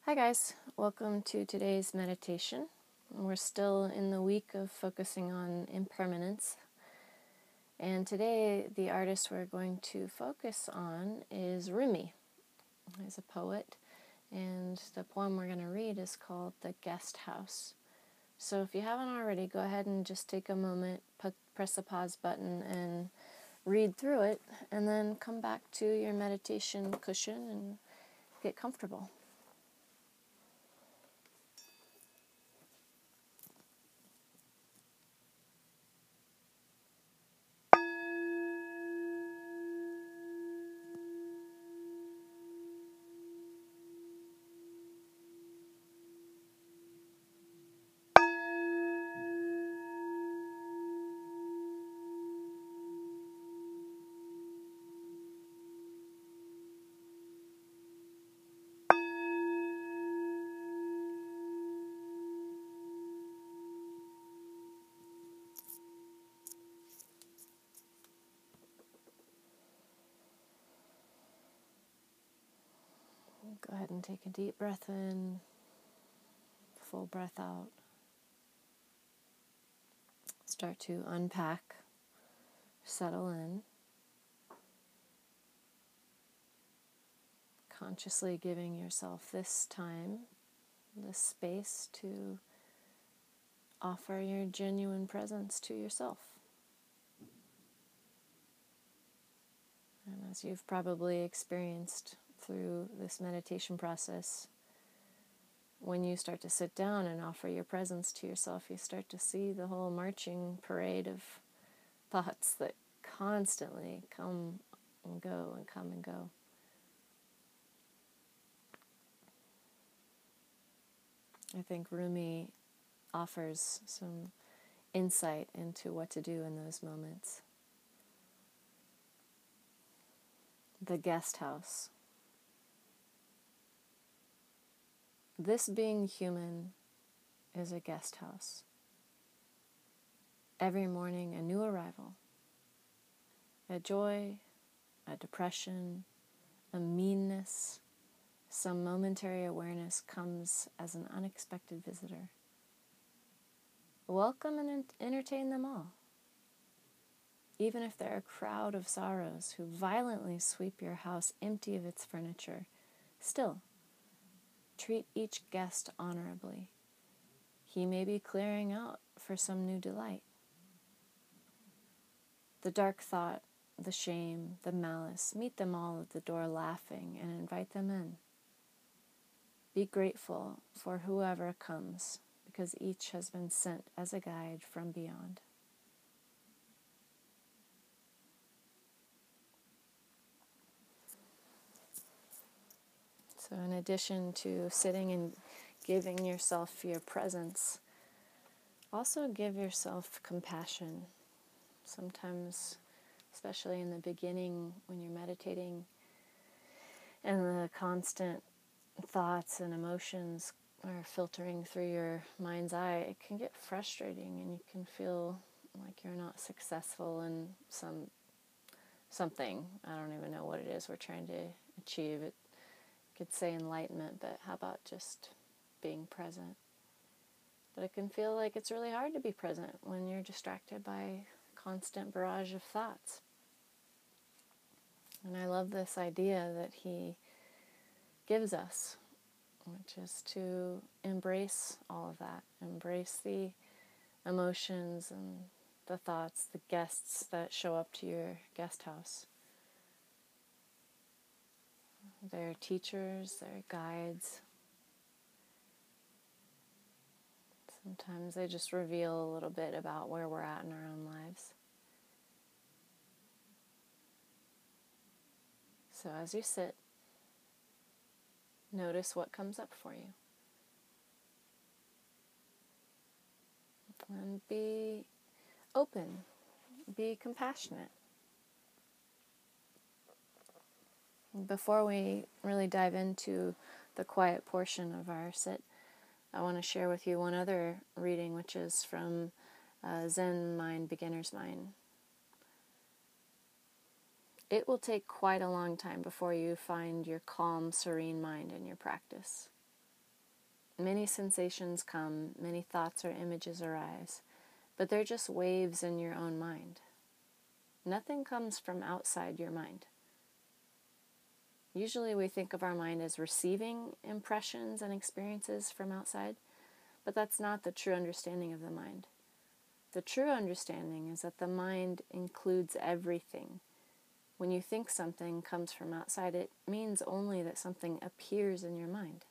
Hi guys, welcome to today's meditation. We're still in the week of focusing on impermanence, and today the artist we're going to focus on is Rumi. He's a poet, and the poem we're going to read is called The Guest House. So if you haven't already, go ahead and just take a moment, press the pause button and read through it, and then come back to your meditation cushion and get comfortable. Go ahead and take a deep breath in, full breath out. Start to unpack, settle in, consciously giving yourself this time, this space to offer your genuine presence to yourself. And as you've probably experienced through this meditation process, when you start to sit down and offer your presence to yourself, you start to see the whole marching parade of thoughts that constantly come and go and come and go. I think Rumi offers some insight into what to do in those moments. The guest house. This being human is a guest house. Every morning a new arrival. A joy, a depression, a meanness, some momentary awareness comes as an unexpected visitor. Welcome and entertain them all. Even if they're a crowd of sorrows who violently sweep your house empty of its furniture, still, treat each guest honorably. He may be clearing out for some new delight. The dark thought, the shame, the malice, meet them all at the door laughing and invite them in. Be grateful for whoever comes, because each has been sent as a guide from beyond. So in addition to sitting and giving yourself your presence, also give yourself compassion. Sometimes, especially in the beginning when you're meditating and the constant thoughts and emotions are filtering through your mind's eye, it can get frustrating and you can feel like you're not successful in something. I don't even know what it is we're trying to achieve. It could say enlightenment, but how about just being present? But it can feel like it's really hard to be present when you're distracted by a constant barrage of thoughts. And I love this idea that he gives us, which is to embrace all of that, embrace the emotions and the thoughts, the guests that show up to your guest house. They're teachers, they're guides. Sometimes they just reveal a little bit about where we're at in our own lives. So as you sit, notice what comes up for you. And be open, be compassionate. Before we really dive into the quiet portion of our sit, I want to share with you one other reading, which is from Zen Mind, Beginner's Mind. It will take quite a long time before you find your calm, serene mind in your practice. Many sensations come, many thoughts or images arise, but they're just waves in your own mind. Nothing comes from outside your mind. Usually we think of our mind as receiving impressions and experiences from outside, but that's not the true understanding of the mind. The true understanding is that the mind includes everything. When you think something comes from outside, it means only that something appears in your mind.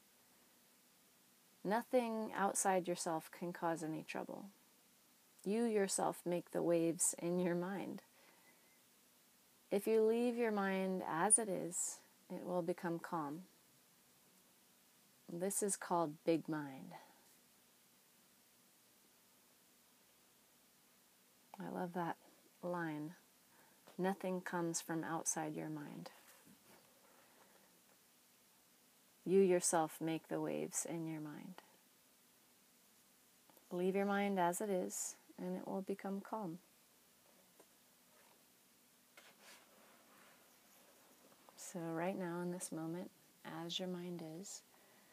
Nothing outside yourself can cause any trouble. You yourself make the waves in your mind. If you leave your mind as it is, it will become calm. This is called big mind. I love that line. Nothing comes from outside your mind. You yourself make the waves in your mind. Leave your mind as it is, and it will become calm. So right now, in this moment, as your mind is,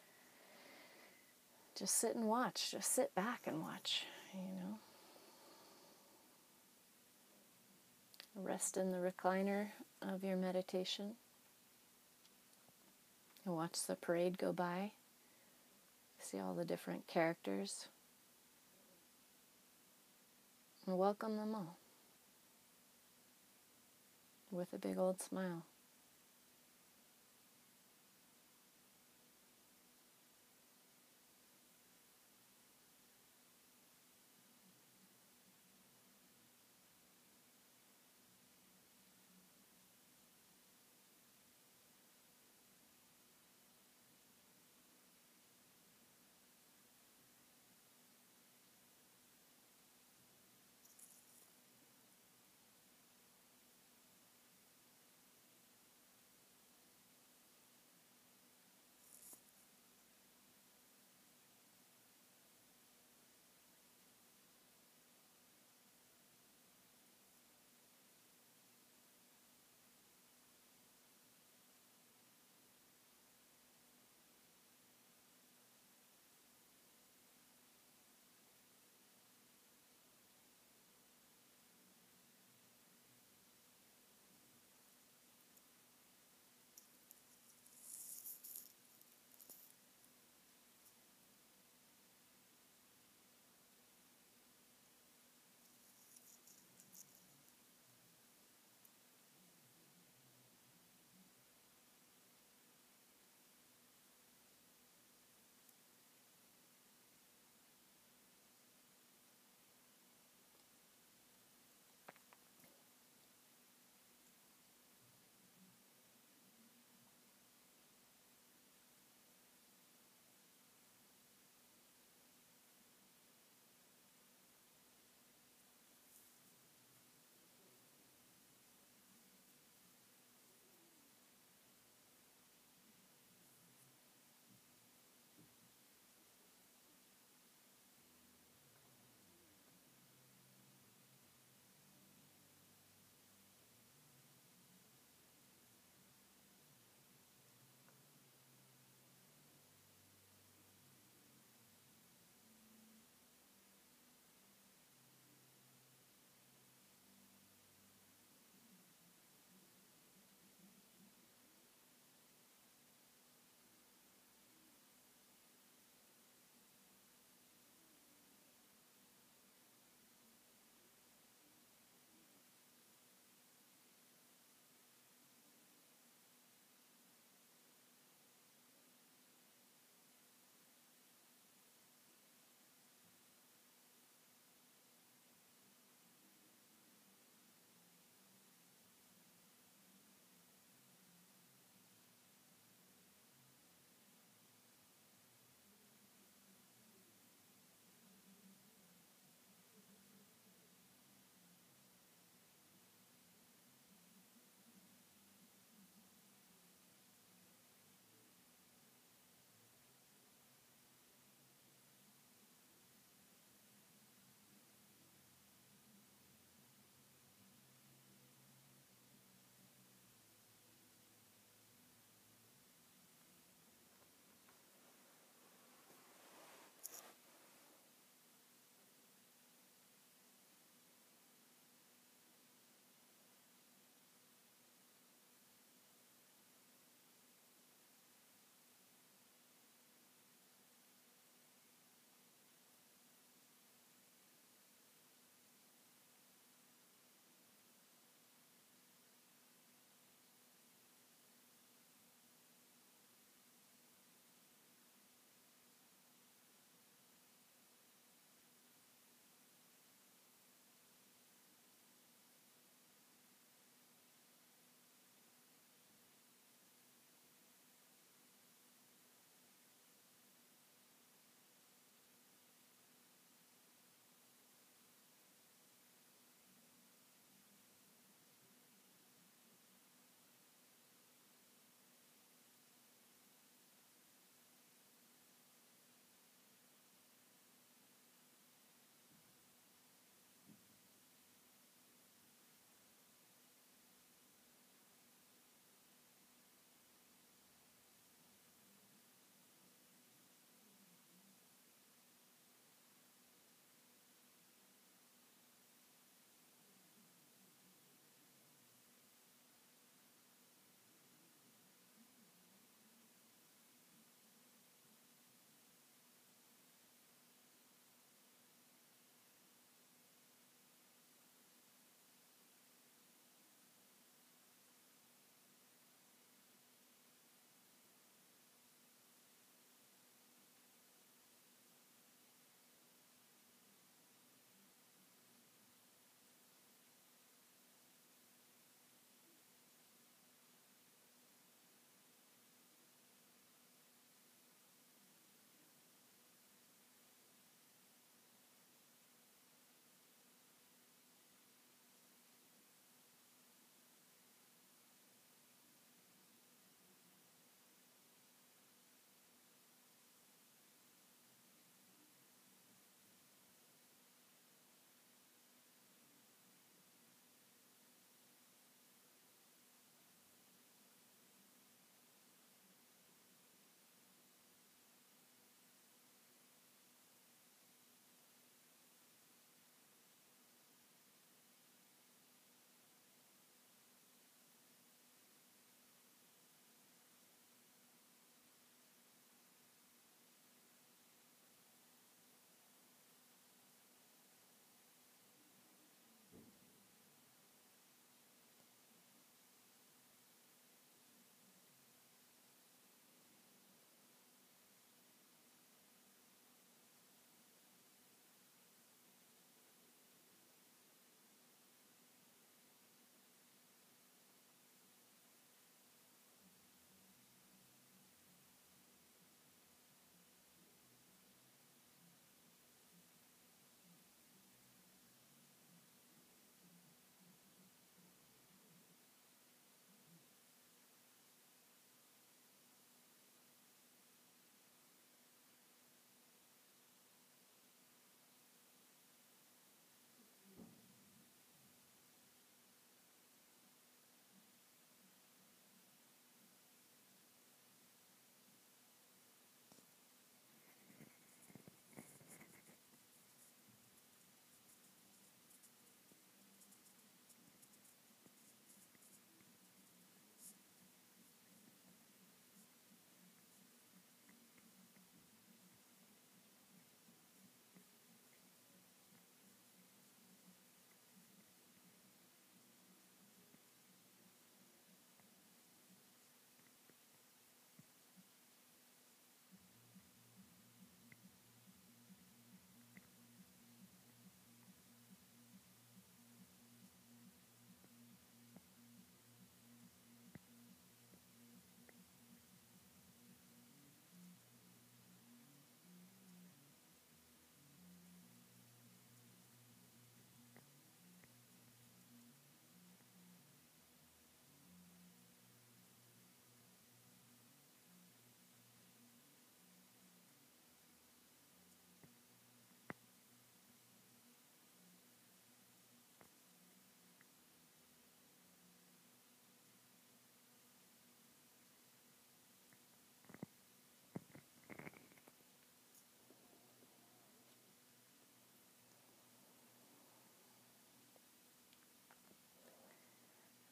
just sit and watch. Just sit back and watch, Rest in the recliner of your meditation and watch the parade go by. See all the different characters and welcome them all with a big old smile.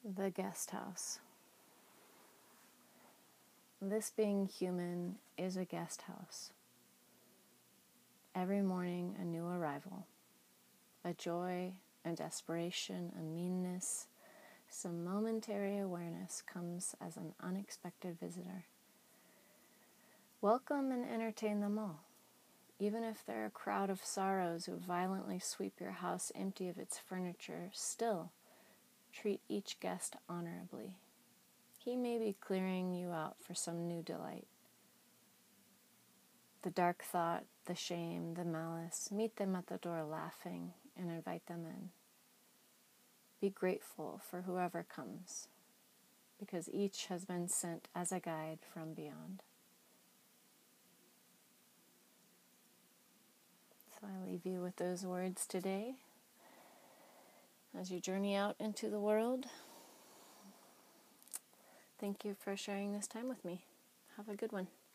The guest house. This being human is a guest house. Every morning a new arrival, a joy, a desperation, a meanness, some momentary awareness comes as an unexpected visitor. Welcome and entertain them all. Even if they're a crowd of sorrows who violently sweep your house empty of its furniture, still treat each guest honorably. He may be clearing you out for some new delight. The dark thought, the shame, the malice, meet them at the door laughing and invite them in. Be grateful for whoever comes, because each has been sent as a guide from beyond. So I leave you with those words today as you journey out into the world. Thank you for sharing this time with me. Have a good one.